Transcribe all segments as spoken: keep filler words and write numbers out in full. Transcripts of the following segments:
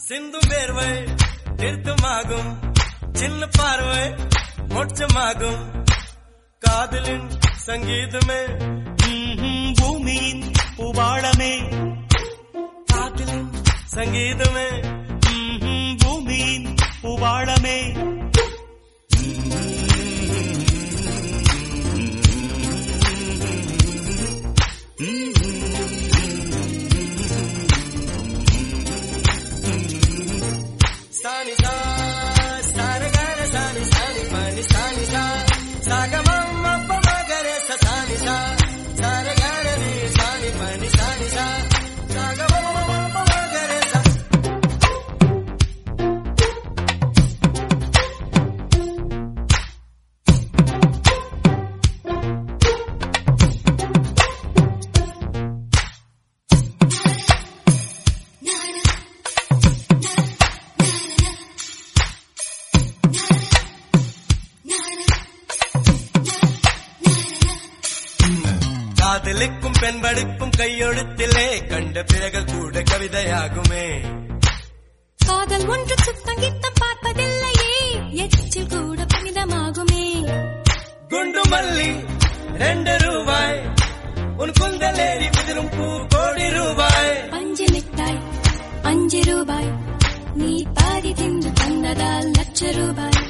சிந்தும் வேர்வை நிறுத்தமாகும், சின்ன பார்வை மோட்சமாகும். காதலின் சங்கீதமே பூமியின் பூபாளமே, காதலின் சங்கீதமே பூமியின் பூபாளமே. சானி சா சாரகார சானி சானி பனி சானி சா சாகமம் அப்ப மகரே சானி சா சாரகார நீ சானி பனி சானி சா சாகமம் அப்ப மகரே சா. காதலிக்கும் பெண் படிப்பும் கையெழுத்திலே கண்ட பிறகு கூட கவிதையாகுமே. காதல் ஒன்று சுத்தங்கித்தம் பார்ப்பதில்லையே, எச்சில் கூட புனிதமாகுமே. குண்டு மல்லி ரெண்டு ரூபாய், உன் குந்தலேறி குதிரும் பூ கோடி ரூபாய். அஞ்சு மிட்டாய் அஞ்சு ரூபாய், நீ பாதி தின்று தந்ததால் லட்ச ரூபாய்.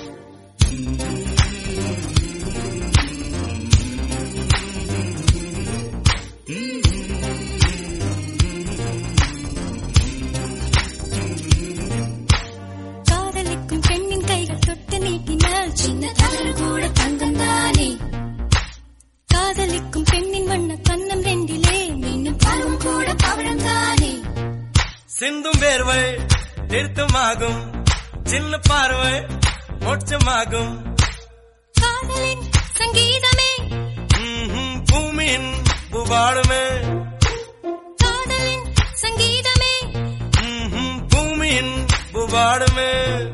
காதலிக்கும் பெண்ணின் கைகள் தொட்டு நீட்டினால் சின்ன தவறு கூட தங்கம் தானே. காதலிக்கும் பெண்ணின் வண்ண கண்ணம் ரெண்டிலே மீண்டும் பருவம் கூட பவழம் தானே. சிந்தும் வேர்வை நிறுத்தமாகும், சின்ன பார்வை மோட்சமாகும். காதலின் சங்கீதமே பூமியின் பூபாளமே, காதலின் சங்கீதமே பூமியின் பூபாளமே.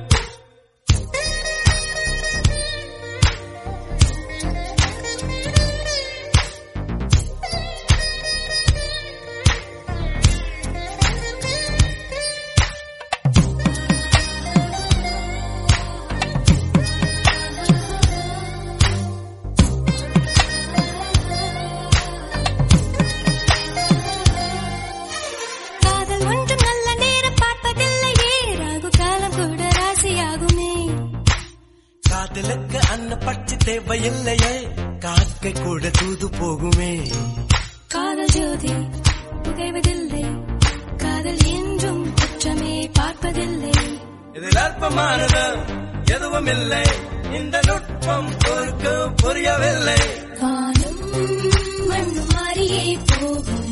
காதல் ஒன்றும் நல்ல நேரம் பார்ப்பதில்லையே, ராகு காலம் கூட ராசியாகுமே. காதலுக்கு அன்ன பட்சி தேவையில்லையே, காக்கை கூட தூது போகுமே. காதல் ஜோதி புகைவதில்லை, காதல் என்றும் குற்றமே பார்ப்பதில்லை. இதில் அற்பமானது எதுவும் இல்லை, இந்த நுட்பம் பொறுக்க புரியவில்லை. வானம் மண்ணு மாறியே போகும்,